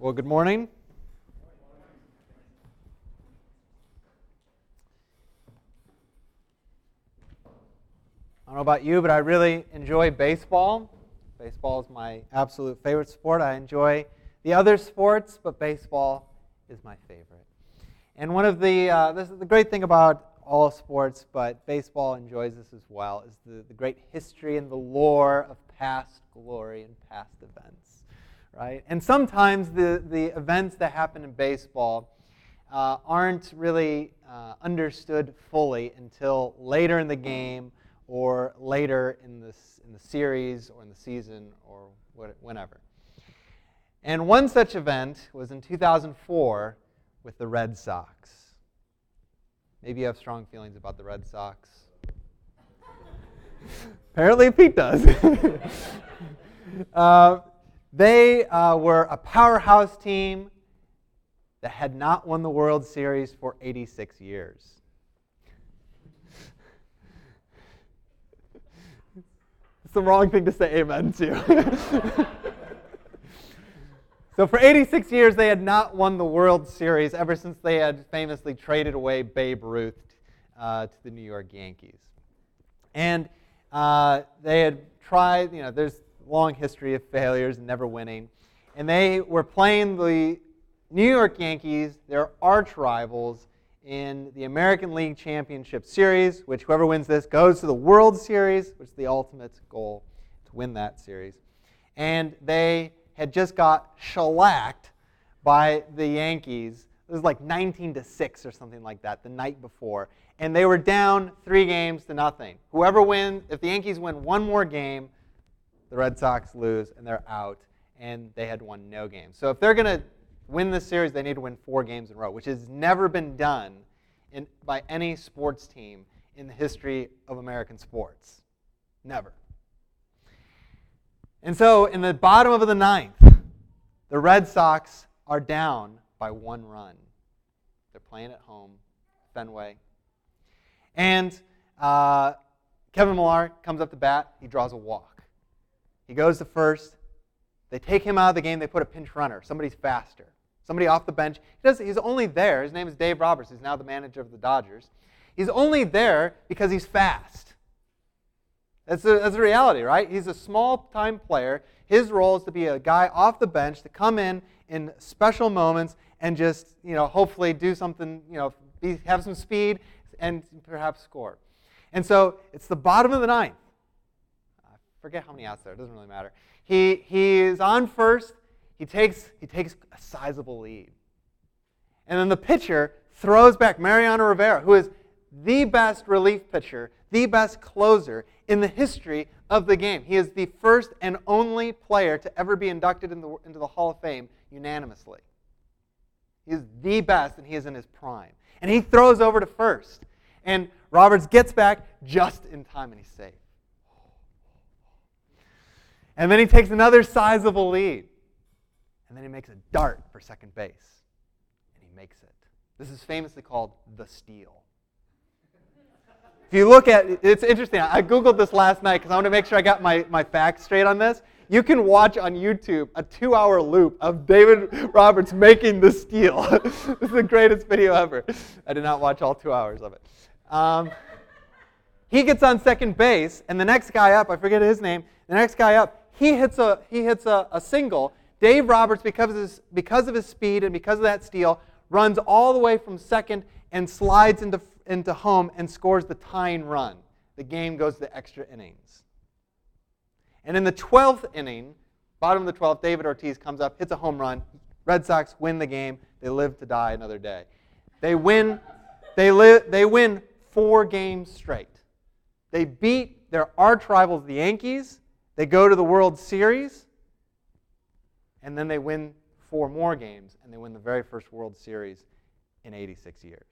Well, good morning. I don't know about you, but I really enjoy baseball. Baseball is my absolute favorite sport. I enjoy the other sports, but baseball is my favorite. And one of this is the great thing about all sports, but baseball enjoys this as well, is the great history and the lore of past glory and past events, right? And sometimes the events that happen in baseball aren't really understood fully until later in the game or later in the series or in the season or whenever. And one such event was in 2004 with the Red Sox. Maybe you have strong feelings about the Red Sox. Apparently Pete does. They were a powerhouse team that had not won the World Series for 86 years. It's the wrong thing to say amen to. So for 86 years, they had not won the World Series ever since they had famously traded away Babe Ruth to the New York Yankees. And they had tried, there's a long history of failures and never winning. And they were playing the New York Yankees, their arch rivals, in the American League Championship Series, which whoever wins this goes to the World Series, which is the ultimate goal, to win that series. And they had just got shellacked by the Yankees. It was like 19-6 or something like that the night before. And they were down 3-0. Whoever wins, if the Yankees win one more game, the Red Sox lose and they're out. And they had won no games. So if they're going to win this series, they need to win 4 games in a row, which has never been done by any sports team in the history of American sports. Never. And so in the bottom of the 9th, the Red Sox are down by 1 run. They're playing at home, Fenway. And Kevin Millar comes up to bat. He draws a walk. He goes to first. They take him out of the game. They put a pinch runner. Somebody's faster. Somebody off the bench. He's only there. His name is Dave Roberts. He's now the manager of the Dodgers. He's only there because he's fast. That's a reality, right? He's a small-time player. His role is to be a guy off the bench to come in special moments and just, hopefully do something, have some speed and perhaps score. And so it's the bottom of the 9th. I forget how many outs there. It doesn't really matter. He is on first. He takes a sizable lead. And then the pitcher throws back Mariano Rivera, who is the best relief pitcher, the best closer in the history of the game. He is the first and only player to ever be inducted into the Hall of Fame unanimously. He is the best, and he is in his prime. And he throws over to first. And Roberts gets back just in time, and he's safe. And then he takes another sizable lead. And then he makes a dart for second base. And he makes it. This is famously called the steal. If you look at, it's interesting, I Googled this last night because I want to make sure I got my facts straight on this. You can watch on YouTube a 2-hour loop of David Roberts making the steal. This is the greatest video ever. I did not watch all 2 hours of it. He gets on second base, and the next guy up, I forget his name, the next guy up, he hits a single. Dave Roberts, because of his speed and because of that steal, runs all the way from second and slides into home and scores the tying run. The game goes to extra innings. And in the 12th inning, bottom of the 12th, David Ortiz comes up, hits a home run. Red Sox win the game. They live to die another day. They win 4 games straight. They beat their arch rivals, the Yankees. They go to the World Series. And then they win 4 more games, and they win the very first World Series in 86 years.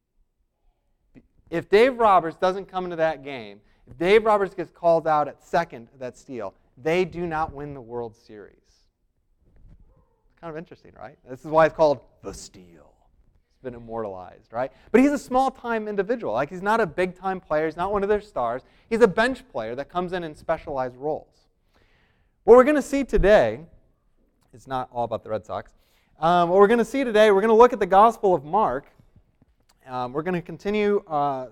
If Dave Roberts doesn't come into that game, if Dave Roberts gets called out at second of that steal, they do not win the World Series. It's kind of interesting, right? This is why it's called the steal. It's been immortalized, right? But he's a small-time individual. Like, he's not a big-time player. He's not one of their stars. He's a bench player that comes in specialized roles. What we're going to see today, it's not all about the Red Sox, What we're going to see today, we're going to look at the Gospel of Mark. We're going to continue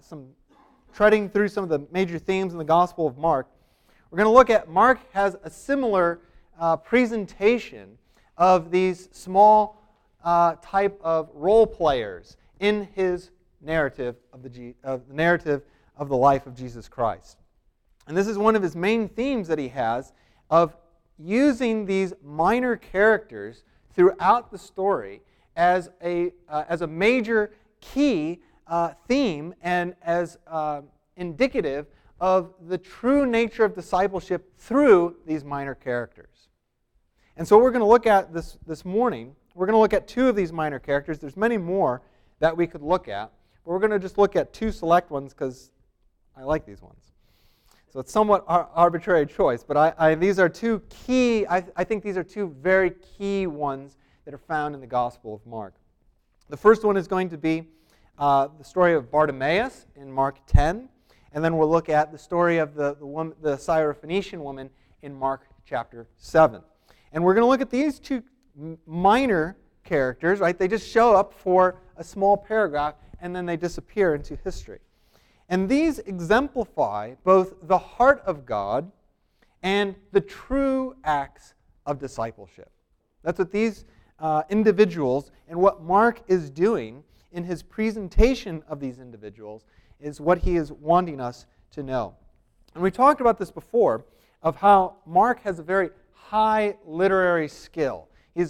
treading through some of the major themes in the Gospel of Mark. We're going to look at Mark has a similar presentation of these small type of role players in his narrative of the narrative of the life of Jesus Christ. And this is one of his main themes that he has of using these minor characters throughout the story as a major key theme and as indicative of the true nature of discipleship through these minor characters. And so what we're going to look at this morning, we're going to look at two of these minor characters. There's many more that we could look at, but we're going to just look at two select ones because I like these ones. So it's somewhat arbitrary choice, but these are two key, I think these are two very key ones that are found in the Gospel of Mark. The first one is going to be the story of Bartimaeus in Mark 10, and then we'll look at the story of the Syrophoenician woman in Mark chapter 7. And we're going to look at these two minor characters, right? They just show up for a small paragraph, and then they disappear into history. And these exemplify both the heart of God and the true acts of discipleship. That's what these individuals and what Mark is doing in his presentation of these individuals is what he is wanting us to know. And we talked about this before, of how Mark has a very high literary skill. He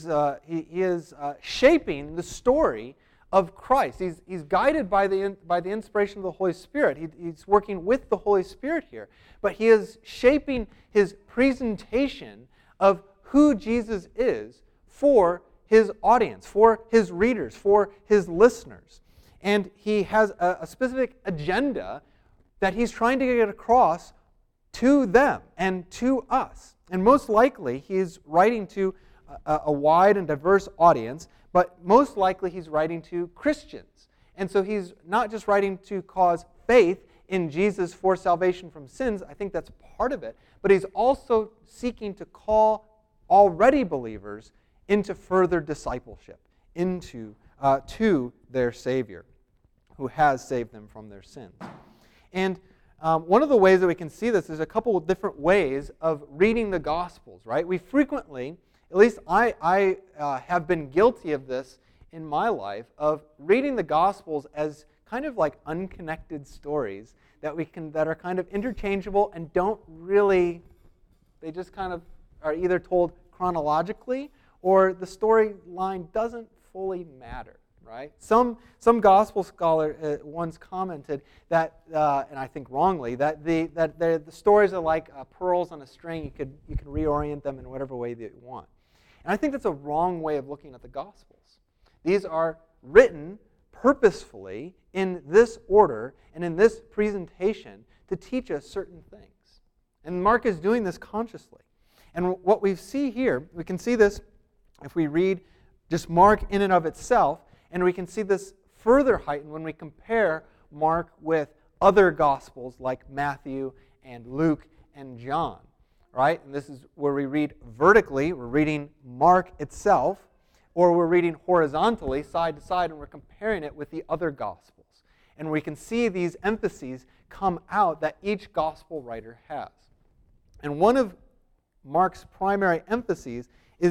is shaping the story of Christ. He's guided by the inspiration of the Holy Spirit. He's working with the Holy Spirit here. But he is shaping his presentation of who Jesus is for his audience, for his readers, for his listeners. And he has a specific agenda that he's trying to get across to them and to us. And most likely, he is writing to a wide and diverse audience, but most likely he's writing to Christians. And so he's not just writing to cause faith in Jesus for salvation from sins, I think that's part of it, but he's also seeking to call already believers into further discipleship, to their Savior, who has saved them from their sins. And one of the ways that we can see this is a couple of different ways of reading the Gospels, right? We frequently, at least I have been guilty of this in my life, of reading the Gospels as kind of like unconnected stories that are kind of interchangeable and don't really, they just kind of are either told chronologically or the storyline doesn't fully matter, right? Some gospel scholar once commented that, and I think wrongly, that the stories are like pearls on a string. You can reorient them in whatever way that you want. And I think that's a wrong way of looking at the Gospels. These are written purposefully in this order and in this presentation to teach us certain things. And Mark is doing this consciously. And what we see here, we can see this if we read just Mark in and of itself, and we can see this further heightened when we compare Mark with other Gospels like Matthew and Luke and John. Right? And this is where we read vertically, we're reading Mark itself, or we're reading horizontally, side to side, and we're comparing it with the other Gospels. And we can see these emphases come out that each Gospel writer has. And one of Mark's primary emphases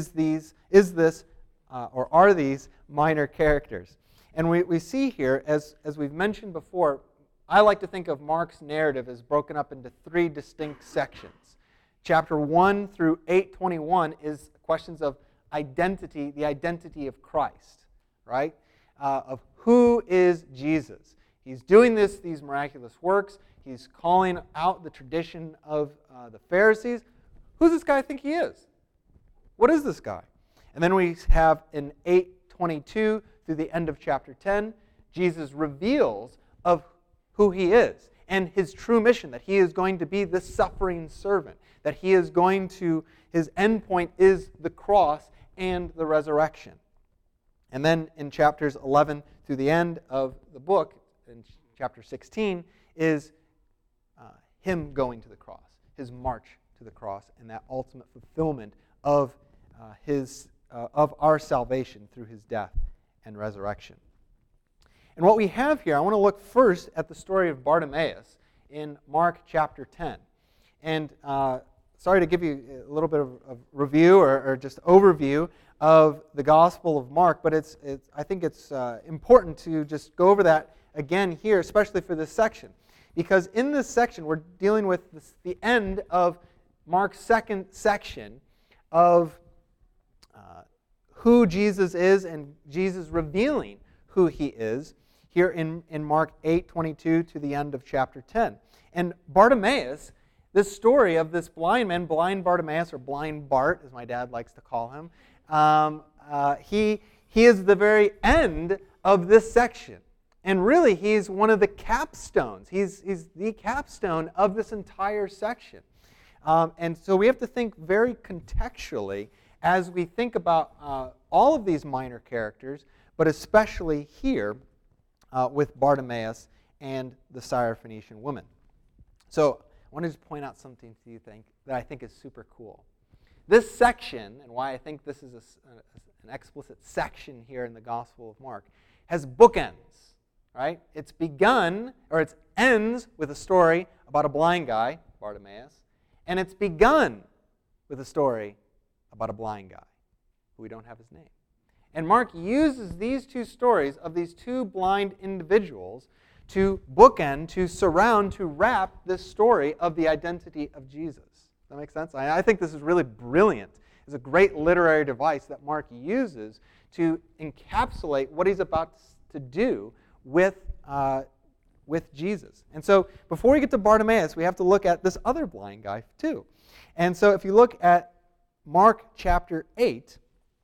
are these minor characters. And we see here, as we've mentioned before, I like to think of Mark's narrative as broken up into three distinct sections. Chapter 1 through 8:21 is questions of identity, the identity of Christ, right? Of who is Jesus. He's doing these miraculous works. He's calling out the tradition of the Pharisees. Who's this guy think he is? What is this guy? And then we have in 8:22 through the end of chapter 10, Jesus reveals of who he is and his true mission, that he is going to be the suffering servant, that he is going to, his end point is the cross and the resurrection. And then in chapters 11 through the end of the book, in chapter 16, is him going to the cross, his march to the cross, and that ultimate fulfillment of his of our salvation through his death and resurrection. And what we have here, I want to look first at the story of Bartimaeus in Mark chapter 10. And sorry to give you a little bit of review or just overview of the Gospel of Mark, but I think it's important to just go over that again here, especially for this section. Because in this section, we're dealing with the end of Mark's second section of who Jesus is and Jesus revealing who he is here in Mark 8:22 to the end of chapter 10. And Bartimaeus, this story of this blind man, blind Bartimaeus, or blind Bart, as my dad likes to call him, he is the very end of this section. And really, he's one of the capstones. He's the capstone of this entire section. And so we have to think very contextually as we think about all of these minor characters, but especially here with Bartimaeus and the Syrophoenician woman. So I want to just point out something to you that I think is super cool. This section, and why I think this is an explicit section here in the Gospel of Mark, has bookends. Right? It's begun, or it ends with a story about a blind guy, Bartimaeus, and it's begun with a story about a blind guy, who we don't have his name. And Mark uses these two stories of these two blind individuals to bookend, to surround, to wrap this story of the identity of Jesus. Does that make sense? I think this is really brilliant. It's a great literary device that Mark uses to encapsulate what he's about to do with Jesus. And so before we get to Bartimaeus, we have to look at this other blind guy too. And so if you look at Mark chapter 8,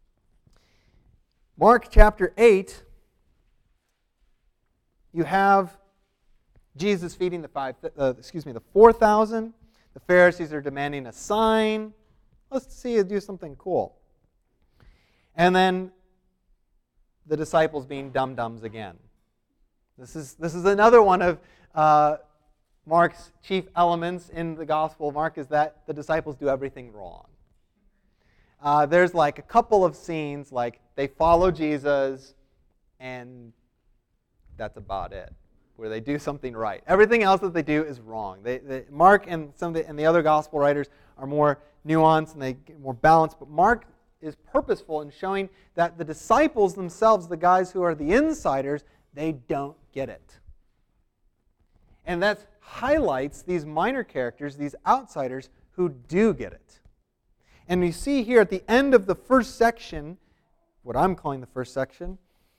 you have Jesus feeding the 4,000. The Pharisees are demanding a sign. Let's see you do something cool. And then the disciples being dum-dums again. This is another one of Mark's chief elements in the Gospel of Mark, is that the disciples do everything wrong. There's like a couple of scenes, like they follow Jesus, and that's about it, where they do something right. Everything else that they do is wrong. Mark and the other Gospel writers are more nuanced and they get more balanced, but Mark is purposeful in showing that the disciples themselves, the guys who are the insiders, they don't get it. And that highlights these minor characters, these outsiders, who do get it. And we see here at the end of the first section, what I'm calling the first section,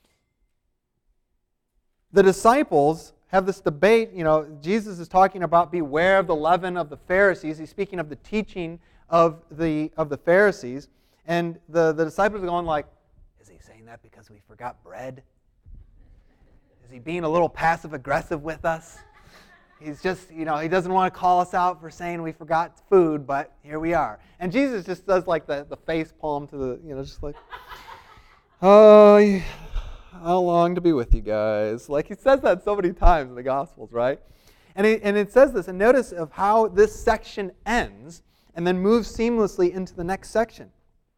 the disciples have this debate. Jesus is talking about beware of the leaven of the Pharisees. He's speaking of the teaching of the Pharisees. And the disciples are going like, is he saying that because we forgot bread? Is he being a little passive-aggressive with us? He's just, he doesn't want to call us out for saying we forgot food, but here we are. And Jesus just does like the face palm to the, just like, oh, how long to be with you guys? Like he says that so many times in the Gospels, right? And it says this, and notice of how this section ends and then moves seamlessly into the next section.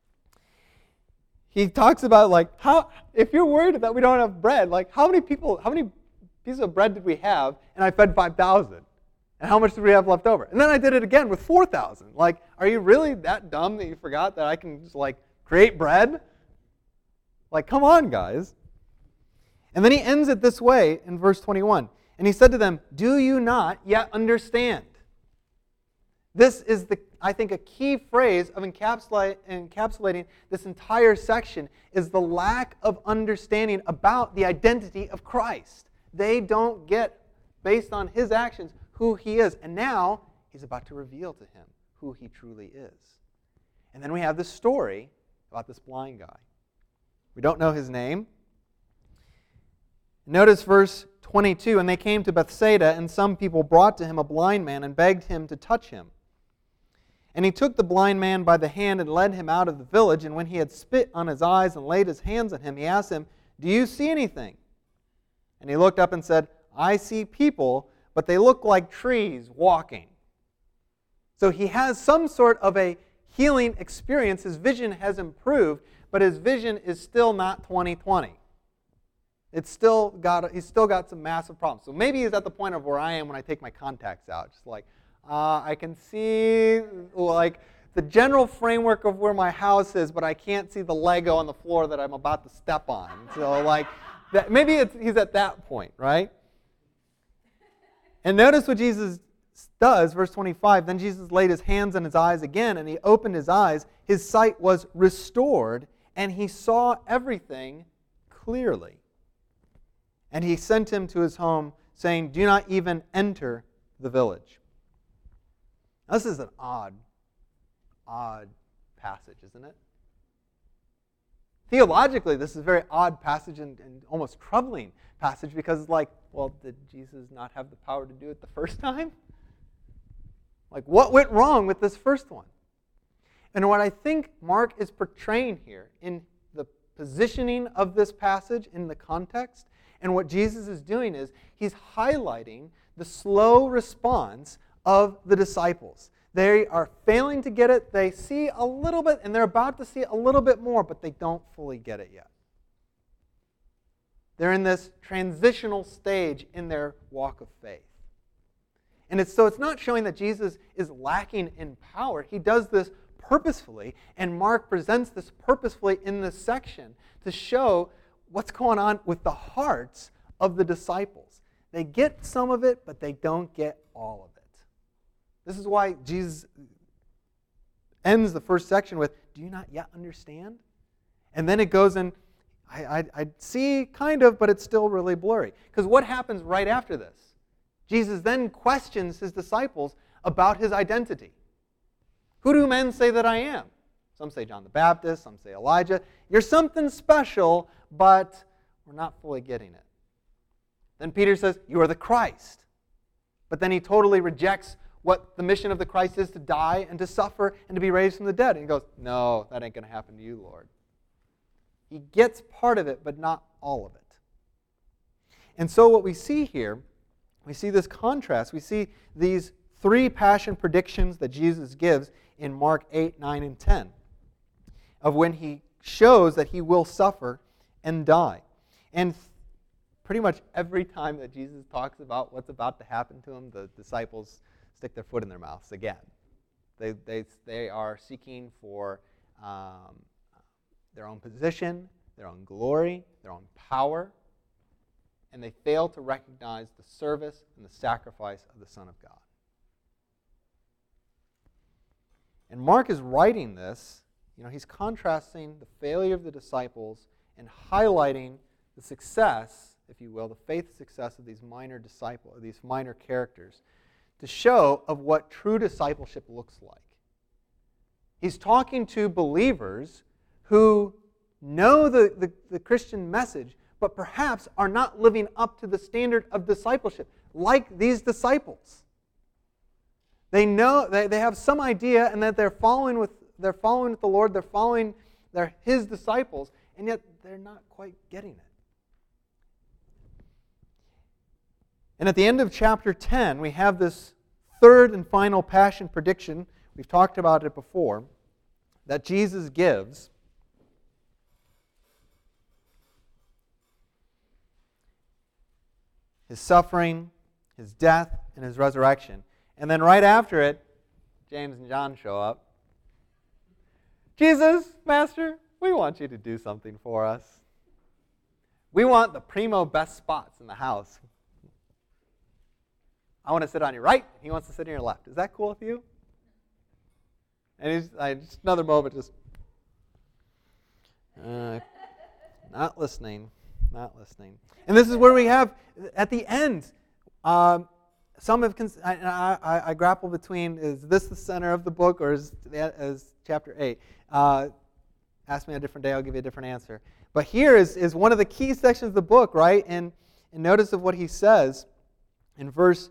He talks about how, if you're worried that we don't have bread, how many pieces of bread did we have? And I fed 5,000. And how much did we have left over? And then I did it again with 4,000. Are you really that dumb that you forgot that I can just create bread? Come on, guys. And then he ends it this way in verse 21. And he said to them, "Do you not yet understand?" This is, I think, a key phrase of encapsulating this entire section is the lack of understanding about the identity of Christ. They don't get, based on his actions, who he is. And now he's about to reveal to him who he truly is. And then we have this story about this blind guy. We don't know his name. Notice verse 22, "And they came to Bethsaida, and some people brought to him a blind man and begged him to touch him. And he took the blind man by the hand and led him out of the village. And when he had spit on his eyes and laid his hands on him, he asked him, 'Do you see anything?' And he looked up and said, 'I see people, but they look like trees walking.'" So he has some sort of a healing experience. His vision has improved, but his vision is still not 20/20. He's still got some massive problems. So maybe he's at the point of where I am when I take my contacts out. Just like, I can see like the general framework of where my house is, but I can't see the Lego on the floor that I'm about to step on. So like, maybe he's at that point, right? And notice what Jesus does, verse 25. Then Jesus laid his hands on his eyes again, and he opened his eyes. His sight was restored, and he saw everything clearly. And he sent him to his home, saying, "Do not even enter the village." Now, this is an odd passage, isn't it? Theologically, this is a very odd passage and almost troubling passage because it's like, well, did Jesus not have the power to do it the first time? Like, what went wrong with this first one? And what I think Mark is portraying here in the positioning of this passage in the context, and what Jesus is doing is he's highlighting the slow response of the disciples. They are failing to get it. They see a little bit, and they're about to see a little bit more, but they don't fully get it yet. They're in this transitional stage in their walk of faith. And it's not showing that Jesus is lacking in power. He does this purposefully, and Mark presents this purposefully in this section to show what's going on with the hearts of the disciples. They get some of it, but they don't get all of it. This is why Jesus ends the first section with, "Do you not yet understand?" And then it goes in, I see kind of, but it's still really blurry. Because what happens right after this? Jesus then questions his disciples about his identity. Who do men say that I am? Some say John the Baptist, some say Elijah. You're something special, but we're not fully getting it. Then Peter says, you are the Christ. But then he totally rejects what the mission of the Christ is, to die and to suffer and to be raised from the dead. And he goes, no, that ain't going to happen to you, Lord. He gets part of it, but not all of it. And so what we see here, we see this contrast. We see these three passion predictions that Jesus gives in Mark 8, 9, and 10 of when he shows that he will suffer and die. And pretty much every time that Jesus talks about what's about to happen to him, the disciples stick their foot in their mouths again. They are seeking for their own position, their own glory, their own power, and they fail to recognize the service and the sacrifice of the Son of God. And Mark is writing this, he's contrasting the failure of the disciples and highlighting the success, if you will, the faith success of these minor characters, to show of what true discipleship looks like. He's talking to believers who know the Christian message, but perhaps are not living up to the standard of discipleship, like these disciples. They know, they have some idea, and that they're following with the Lord, they're His disciples, and yet they're not quite getting it. And at the end of chapter 10, we have this third and final passion prediction. We've talked about it before, that Jesus gives. His suffering, His death, and His resurrection. And then right after it, James and John show up. Jesus, Master, we want you to do something for us. We want the primo best spots in the house. I want to sit on your right, he wants to sit on your left. Is that cool with you? And just another moment, just not listening. And this is where we have, at the end, some have, I grapple between, is this the center of the book or is chapter 8? Ask me a different day, I'll give you a different answer. But here is one of the key sections of the book, right? And notice of what he says in verse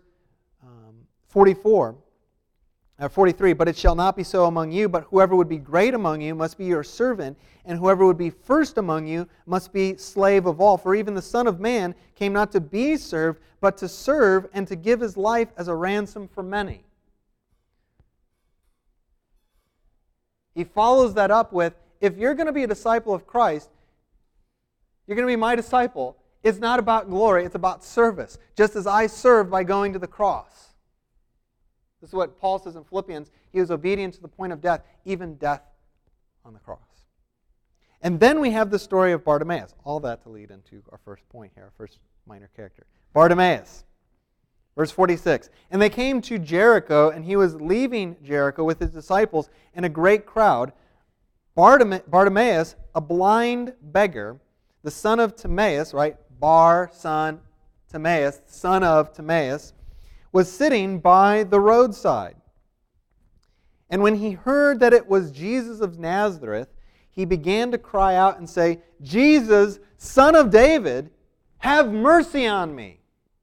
43, but it shall not be so among you, but whoever would be great among you must be your servant, and whoever would be first among you must be slave of all. For even the Son of Man came not to be served, but to serve and to give His life as a ransom for many. He follows that up with, if you're going to be a disciple of Christ, you're going to be my disciple. It's not about glory, it's about service. Just as I served by going to the cross. This is what Paul says in Philippians. He was obedient to the point of death, even death on the cross. And then we have the story of Bartimaeus. All that to lead into our first point here, our first minor character. Bartimaeus. Verse 46. And they came to Jericho, and he was leaving Jericho with his disciples and a great crowd. Bartimaeus, a blind beggar, the son of Timaeus, right? Son of Timaeus, was sitting by the roadside. And when he heard that it was Jesus of Nazareth, he began to cry out and say, Jesus, Son of David, have mercy on me.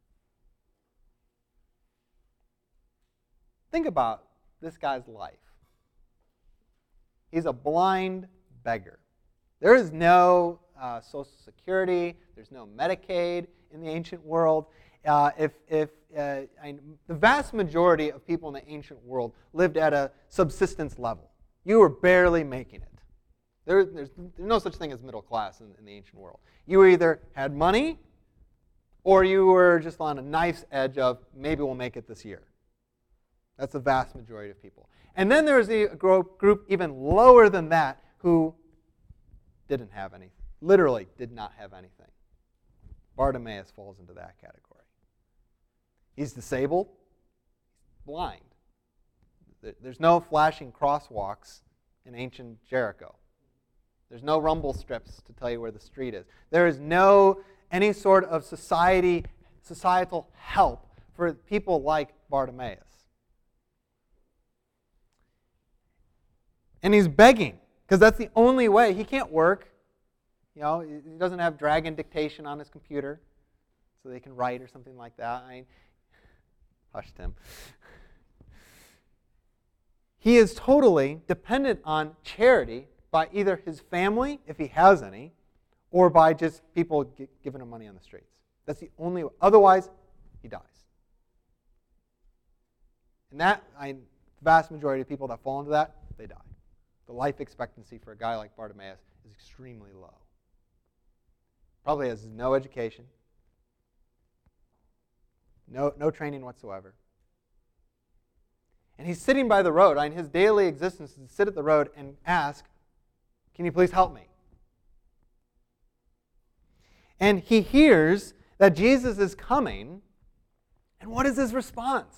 Think about this guy's life. He's a blind beggar. There is no Social Security. There's no Medicaid in the ancient world. The vast majority of people in the ancient world lived at a subsistence level. You were barely making it. There's no such thing as middle class in the ancient world. You either had money or you were just on a knife's edge of maybe we'll make it this year. That's the vast majority of people. And then there's a group even lower than that who didn't have anything. Literally did not have anything. Bartimaeus falls into that category. He's disabled, blind. There's no flashing crosswalks in ancient Jericho. There's no rumble strips to tell you where the street is. There is no any sort of societal help for people like Bartimaeus. And he's begging, because that's the only way. He can't work. He doesn't have dragon dictation on his computer, so they can write or something like that. Hush, Tim. He is totally dependent on charity by either his family, if he has any, or by just people giving him money on the streets. That's the only way. Otherwise, he dies. And the vast majority of people that fall into that, they die. The life expectancy for a guy like Bartimaeus is extremely low. Probably has no education, no training whatsoever. And he's sitting by the road. His daily existence is to sit at the road and ask, can you please help me? And he hears that Jesus is coming, and what is his response?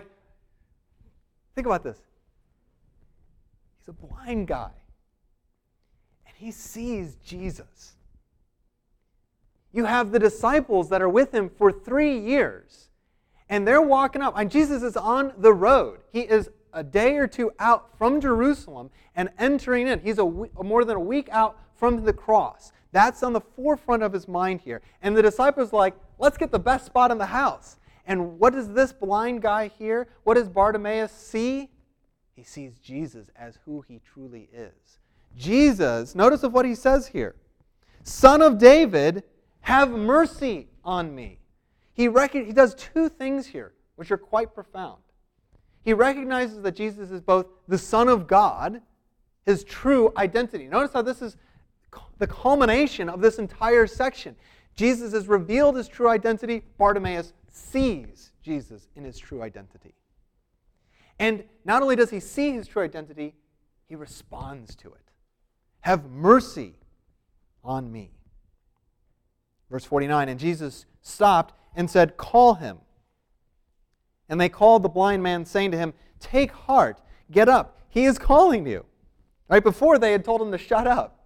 Think about this. He's a blind guy, and he sees Jesus. You have the disciples that are with him for 3 years, and they're walking up, and Jesus is on the road. He is a day or two out from Jerusalem and entering in. He's more than a week out from the cross. That's on the forefront of his mind here. And the disciples are like, let's get the best spot in the house. And what does this blind guy hear? What does Bartimaeus see? He sees Jesus as who he truly is. Jesus, notice of what he says here. Son of David, have mercy on me. He does 2 things here, which are quite profound. He recognizes that Jesus is both the Son of God, his true identity. Notice how this is the culmination of this entire section. Jesus has revealed his true identity. Bartimaeus sees Jesus in his true identity. And not only does he see his true identity, he responds to it. Have mercy on me. Verse 49, and Jesus stopped and said, call him. And they called the blind man, saying to him, take heart, get up, he is calling you. Right before they had told him to shut up.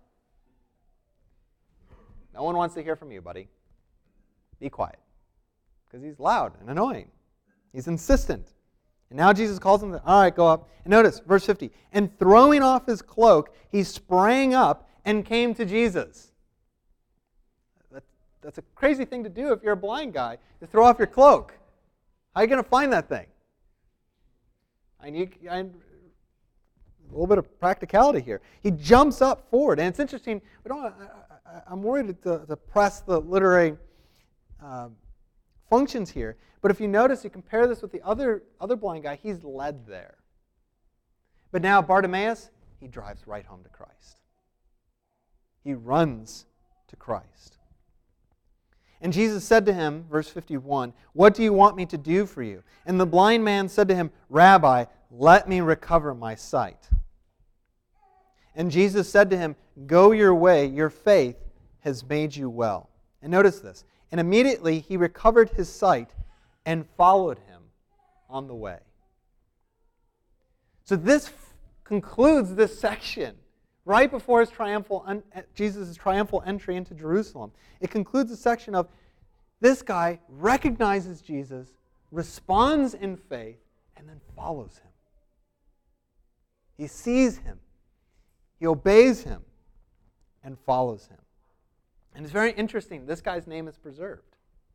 No one wants to hear from you, buddy. Be quiet. Because he's loud and annoying. He's insistent. And now Jesus calls him, all right, go up. And notice, verse 50, and throwing off his cloak, he sprang up and came to Jesus. That's a crazy thing to do if you're a blind guy, to throw off your cloak. How are you going to find that thing? A little bit of practicality here. He jumps up forward. And it's interesting, I'm worried to press the literary functions here. But if you notice, you compare this with the other blind guy, he's led there. But now Bartimaeus, he drives right home to Christ. he runs to Christ. And Jesus said to him, verse 51, "What do you want me to do for you?" And the blind man said to him, "Rabbi, let me recover my sight." And Jesus said to him, "Go your way, your faith has made you well." And notice this. And immediately he recovered his sight and followed him on the way. So this concludes this section right before Jesus' triumphal entry into Jerusalem. It concludes a section of this guy recognizes Jesus, responds in faith, and then follows him. He sees him, he obeys him, and follows him. And it's very interesting, this guy's name is preserved.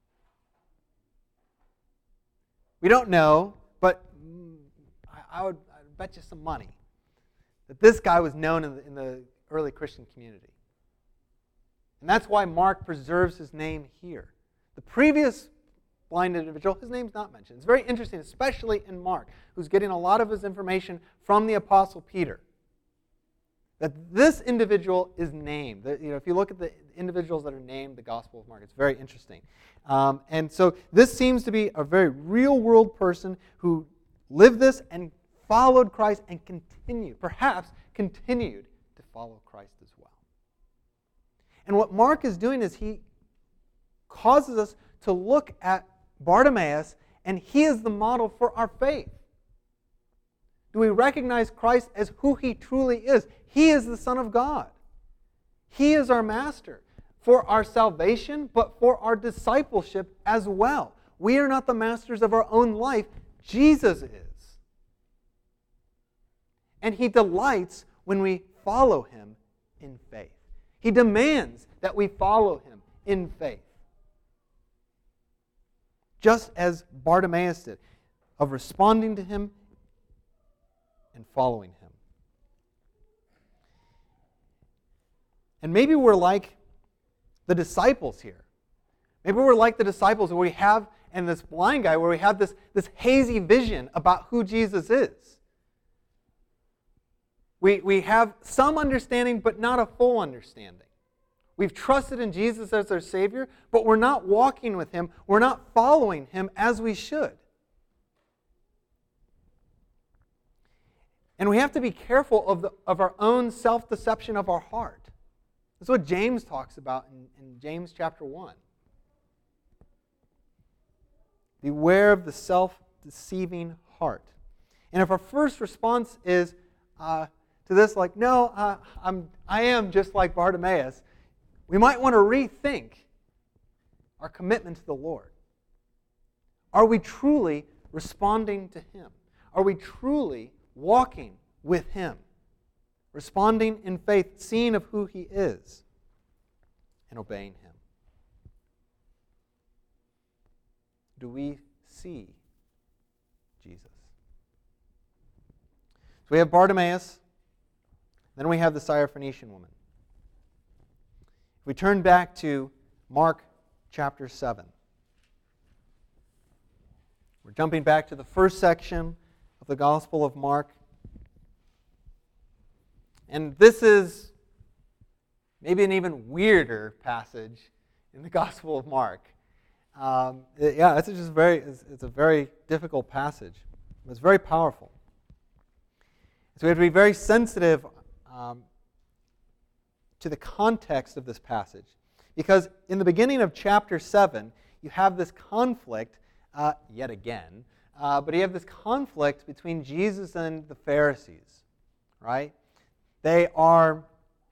We don't know, but I'd bet you some money that this guy was known in the early Christian community. And that's why Mark preserves his name here. The previous blind individual, his name's not mentioned. It's very interesting, especially in Mark, who's getting a lot of his information from the Apostle Peter, that this individual is named. If you look at the individuals that are named the Gospel of Mark, it's very interesting. And so this seems to be a very real-world person who lived this and followed Christ and perhaps continued to follow Christ as well. And what Mark is doing is he causes us to look at Bartimaeus, and he is the model for our faith. Do we recognize Christ as who he truly is? He is the Son of God. He is our master for our salvation, but for our discipleship as well. We are not the masters of our own life. Jesus is. And he delights when we follow him in faith. He demands that we follow him in faith. Just as Bartimaeus did, of responding to him and following him. And maybe we're like the disciples here. Maybe we're like the disciples where we have, and this blind guy, where we have this hazy vision about who Jesus is. We have some understanding, but not a full understanding. We've trusted in Jesus as our Savior, but we're not walking with him. We're not following him as we should. And we have to be careful of our own self-deception of our heart. That's what James talks about in James chapter 1. Beware of the self-deceiving heart. And if our first response is to this, like, no, I am just like Bartimaeus, we might want to rethink our commitment to the Lord. Are we truly responding to him? Are we truly walking with him? Responding in faith, seeing of who he is, and obeying him. Do we see Jesus? So we have Bartimaeus, then we have the Syrophoenician woman. If we turn back to Mark chapter 7, we're jumping back to the first section of the Gospel of Mark. And this is maybe an even weirder passage in the Gospel of Mark. It's a very difficult passage. It's very powerful. So we have to be very sensitive to the context of this passage. Because in the beginning of chapter 7, you have this conflict, yet again, but you have this conflict between Jesus and the Pharisees, right? They are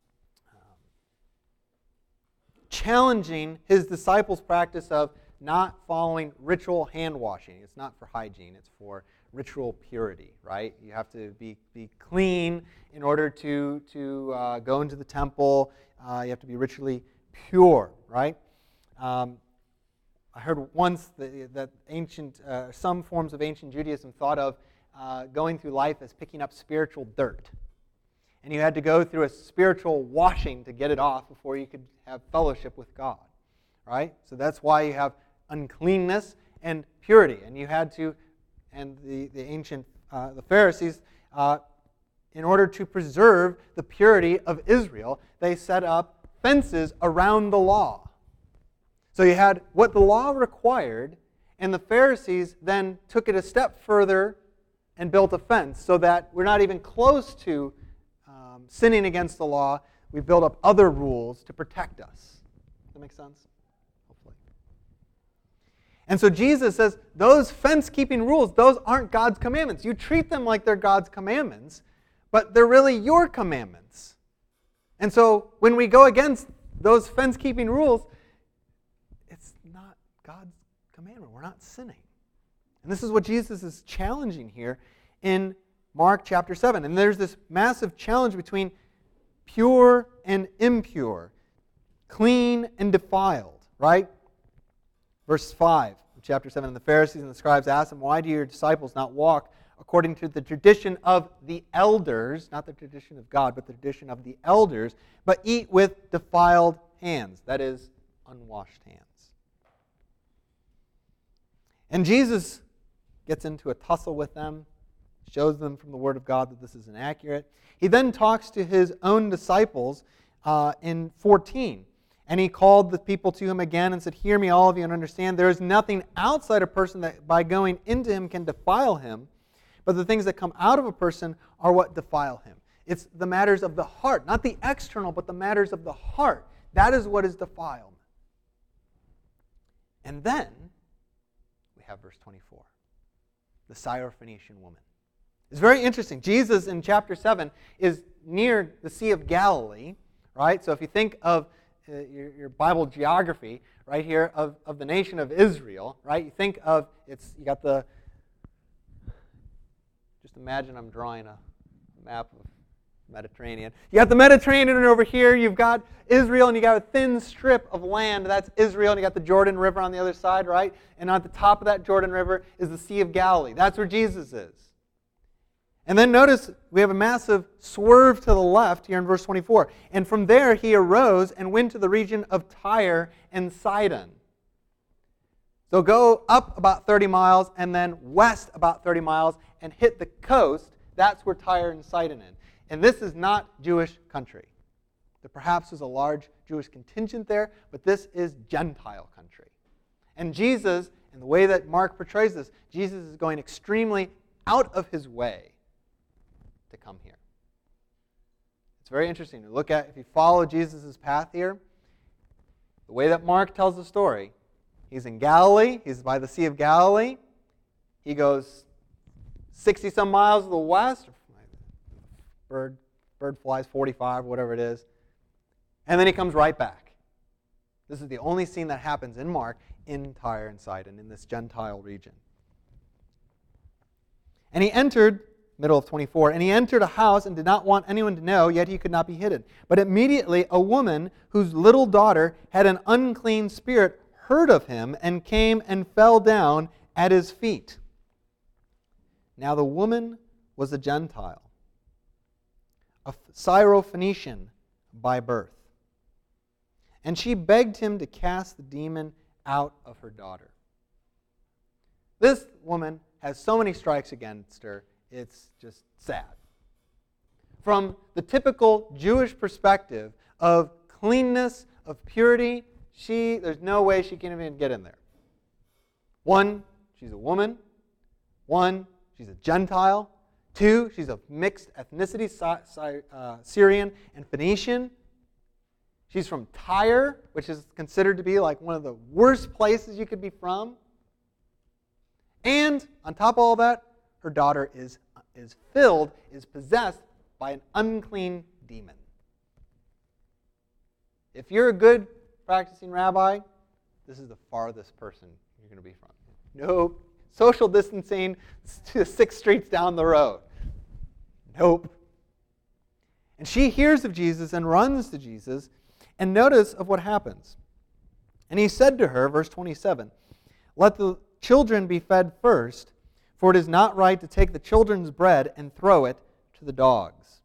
challenging his disciples' practice of not following ritual hand washing. It's not for hygiene, it's for ritual purity, right? You have to be clean in order to go into the temple. You have to be ritually pure, right? I heard once that some forms of ancient Judaism thought of going through life as picking up spiritual dirt. And you had to go through a spiritual washing to get it off before you could have fellowship with God, right? So that's why you have uncleanness and purity. And you had to, and the Pharisees, in order to preserve the purity of Israel, they set up fences around the law. So you had what the law required, and the Pharisees then took it a step further and built a fence so that we're not even close to sinning against the law. We build up other rules to protect us. Does that make sense? Hopefully. And so Jesus says, those fence-keeping rules, those aren't God's commandments. You treat them like they're God's commandments, but they're really your commandments. And so when we go against those fence-keeping rules, it's not God's commandment. We're not sinning. And this is what Jesus is challenging here in Mark chapter 7. And there's this massive challenge between pure and impure, clean and defiled, right? Verse 5 of chapter 7, and the Pharisees and the scribes asked him, why do your disciples not walk according to the tradition of the elders, not the tradition of God, but the tradition of the elders, but eat with defiled hands, that is, unwashed hands? And Jesus gets into a tussle with them, shows them from the Word of God that this is inaccurate. He then talks to his own disciples in 14. And he called the people to him again and said, hear me, all of you, and understand there is nothing outside a person that by going into him can defile him, but the things that come out of a person are what defile him. It's the matters of the heart, not the external, but the matters of the heart. That is what is defiled. And then we have verse 24, the Syrophoenician woman. It's very interesting. Jesus in chapter 7 is near the Sea of Galilee, right? So if you think of your Bible geography right here of the nation of Israel, right? You think of, you got the, just imagine I'm drawing a map of Mediterranean. You got the Mediterranean over here, you've got Israel, and you got a thin strip of land, that's Israel, and you got the Jordan River on the other side, right? And at the top of that Jordan River is the Sea of Galilee. That's where Jesus is. And then notice we have a massive swerve to the left here in verse 24. And from there he arose and went to the region of Tyre and Sidon. So go up about 30 miles and then west about 30 miles and hit the coast. That's where Tyre and Sidon is. And this is not Jewish country. There perhaps was a large Jewish contingent there, but this is Gentile country. And Jesus, in the way that Mark portrays this, Jesus is going extremely out of his way to come here. It's very interesting to look at, if you follow Jesus' path here, the way that Mark tells the story, he's in Galilee, he's by the Sea of Galilee, he goes 60-some miles to the west, bird flies 45, whatever it is, and then he comes right back. This is the only scene that happens in Mark in Tyre and Sidon, in this Gentile region. And he entered, middle of 24, and he entered a house and did not want anyone to know, yet he could not be hidden. But immediately a woman whose little daughter had an unclean spirit heard of him and came and fell down at his feet. Now the woman was a Gentile, a Syrophoenician by birth. And she begged him to cast the demon out of her daughter. This woman has so many strikes against her, it's just sad. From the typical Jewish perspective of cleanness, of purity, there's no way she can even get in there. One, she's a woman. One, she's a Gentile. Two, she's of mixed ethnicity, Syrian and Phoenician. She's from Tyre, which is considered to be like one of the worst places you could be from. And on top of all that, her daughter is possessed by an unclean demon. If you're a good practicing rabbi, this is the farthest person you're going to be from. Nope. Social distancing to 6 streets down the road. Nope. And she hears of Jesus and runs to Jesus, and notice of what happens. And he said to her, verse 27, "Let the children be fed first, for it is not right to take the children's bread and throw it to the dogs."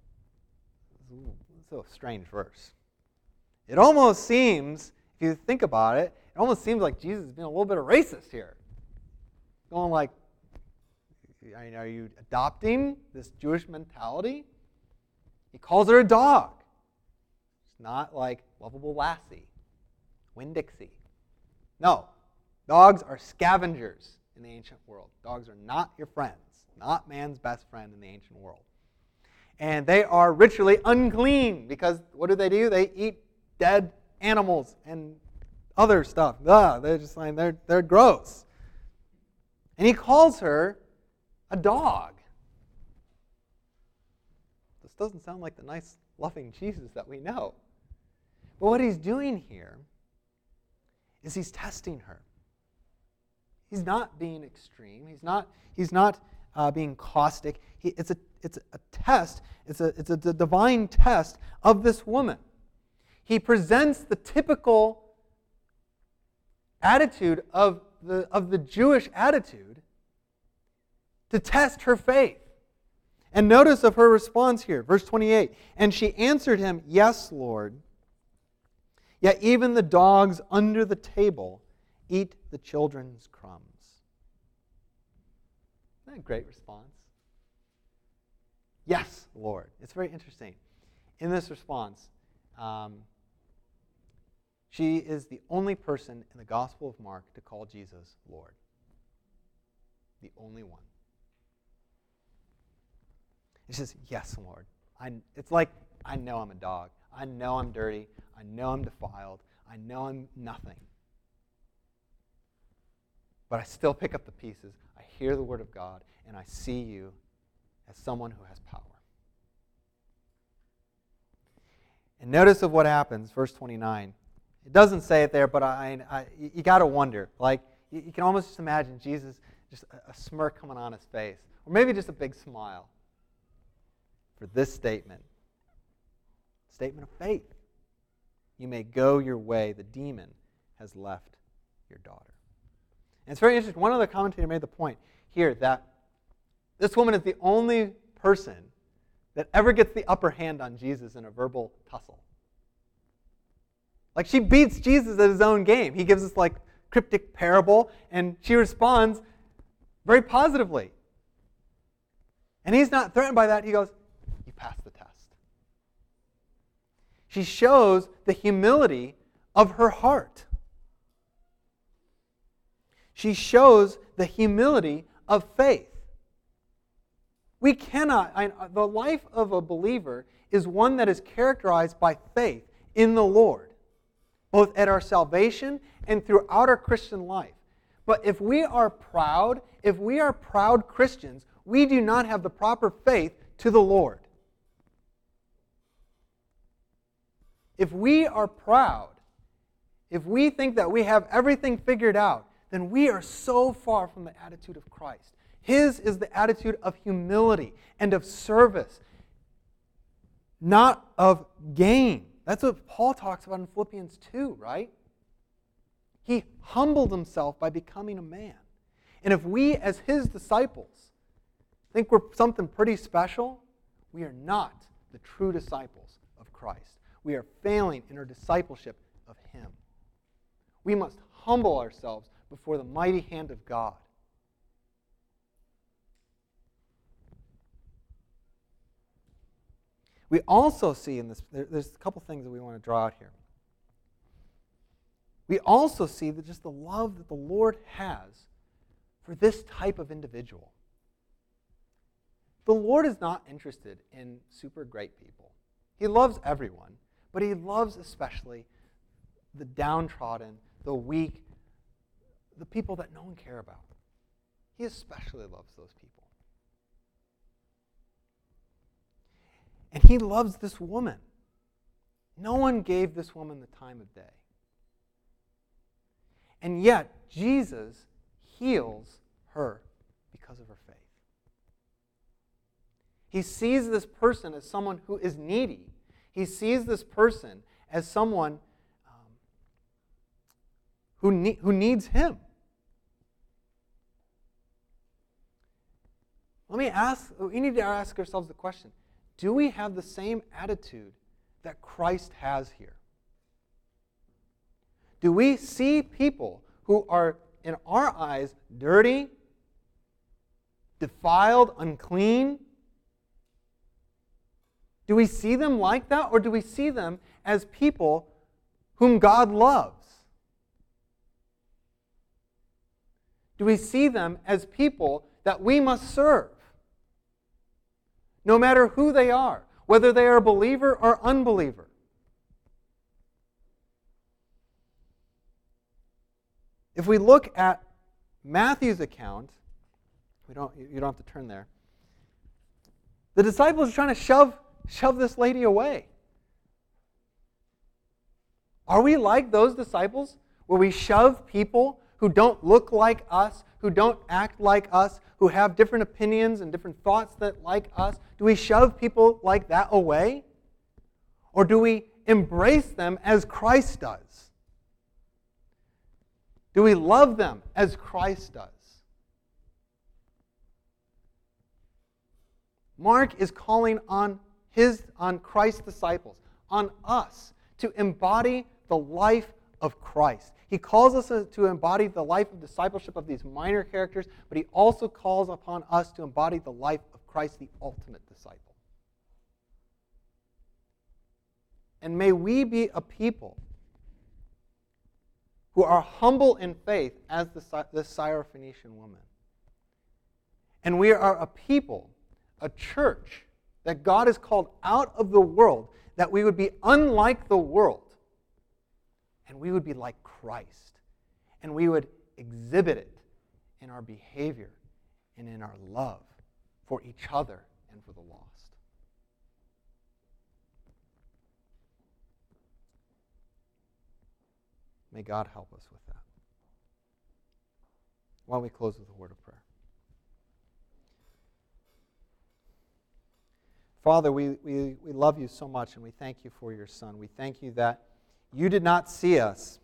It's a strange verse. It almost seems, if you think about it, it almost seems like Jesus is being a little bit of racist here. Going like, are you adopting this Jewish mentality? He calls her a dog. It's not like lovable Lassie, Winn-Dixie. No, dogs are scavengers in the ancient world. Dogs are not your friends, not man's best friend in the ancient world. And they are ritually unclean because what do? They eat dead animals and other stuff. They're just like, they're gross. And he calls her a dog. This doesn't sound like the nice, loving Jesus that we know. But what he's doing here is he's testing her. He's not being extreme. He's not being caustic. It's a test. It's a divine test of this woman. He presents the typical attitude of the Jewish attitude to test her faith. And notice of her response here, verse 28. And she answered him, "Yes, Lord. Yet even the dogs under the table eat the children's crumbs." Isn't that a great response? Yes, Lord. It's very interesting. In this response, she is the only person in the Gospel of Mark to call Jesus Lord. The only one. It says, "Yes, Lord." It's like, I know I'm a dog. I know I'm dirty. I know I'm defiled. I know I'm nothing. But I still pick up the pieces. I hear the Word of God, and I see you as someone who has power. And notice of what happens, verse 29. It doesn't say it there, but you got to wonder. Like, you can almost just imagine Jesus, just a smirk coming on his face, or maybe just a big smile for this statement. Statement of faith. You may go your way. The demon has left your daughter. And it's very interesting. One other commentator made the point here that this woman is the only person that ever gets the upper hand on Jesus in a verbal tussle. Like, she beats Jesus at his own game. He gives this like cryptic parable, and she responds very positively. And he's not threatened by that. He goes, "You passed the test." She shows the humility of her heart. She shows the humility of faith. We cannot, the life of a believer is one that is characterized by faith in the Lord, both at our salvation and throughout our Christian life. But if we are proud Christians, we do not have the proper faith to the Lord. If we are proud, if we think that we have everything figured out, then we are so far from the attitude of Christ. His is the attitude of humility and of service, not of gain. That's what Paul talks about in Philippians 2, right? He humbled himself by becoming a man. And if we, as his disciples, think we're something pretty special, we are not the true disciples of Christ. We are failing in our discipleship of him. We must humble ourselves before the mighty hand of God. We also see in this, there's a couple things that we want to draw out here. We also see that just the love that the Lord has for this type of individual. The Lord is not interested in super great people. He loves everyone, but he loves especially the downtrodden, the weak, the people that no one cares about. He especially loves those people. And he loves this woman. No one gave this woman the time of day. And yet, Jesus heals her because of her faith. He sees this person as someone who is needy. He sees this person as someone who needs him. We need to ask ourselves the question, do we have the same attitude that Christ has here? Do we see people who are, in our eyes, dirty, defiled, unclean? Do we see them like that, or do we see them as people whom God loves? Do we see them as people that we must serve? No matter who they are, whether they are a believer or unbeliever. If we look at Matthew's account, you don't have to turn there. The disciples are trying to shove this lady away. Are we like those disciples where we shove people who don't look like us, who don't act like us, who have different opinions and different thoughts that like us? Do we shove people like that away? Or do we embrace them as Christ does? Do we love them as Christ does? Mark is calling on Christ's disciples, on us, to embody the life of Christ. He calls us to embody the life of discipleship of these minor characters, but he also calls upon us to embody the life of Christ, the ultimate disciple. And may we be a people who are humble in faith as this Syrophoenician woman. And we are a people, a church, that God has called out of the world, that we would be unlike the world, and we would be like Christ, and we would exhibit it in our behavior and in our love for each other and for the lost. May God help us with that. Why don't we close with a word of prayer? Father, we love you so much, and we thank you for your Son. We thank you that you did not see us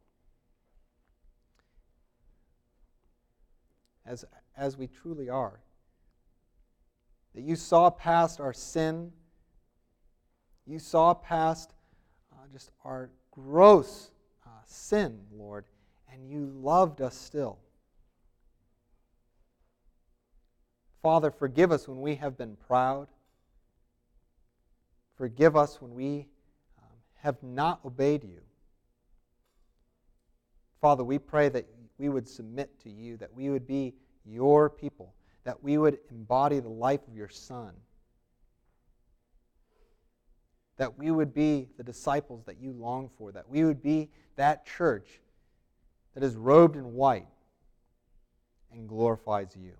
as we truly are. That you saw past our sin. You saw past just our gross sin, Lord, and you loved us still. Father, forgive us when we have been proud. Forgive us when we have not obeyed you. Father, we pray that we would submit to you, that we would be your people, that we would embody the life of your Son, that we would be the disciples that you long for, that we would be that church that is robed in white and glorifies you.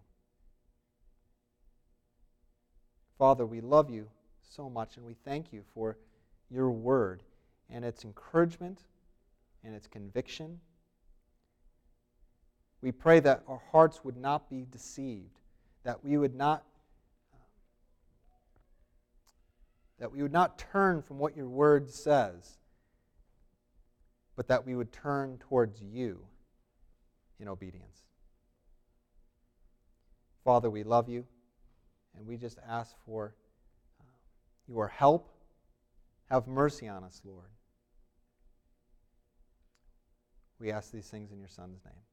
Father, we love you so much, and we thank you for your word and its encouragement and its conviction. We pray that our hearts would not be deceived, that we would not turn from what your word says, but that we would turn towards you in obedience. Father, we love you, and we just ask for your help. Have mercy on us, Lord. We ask these things in your Son's name.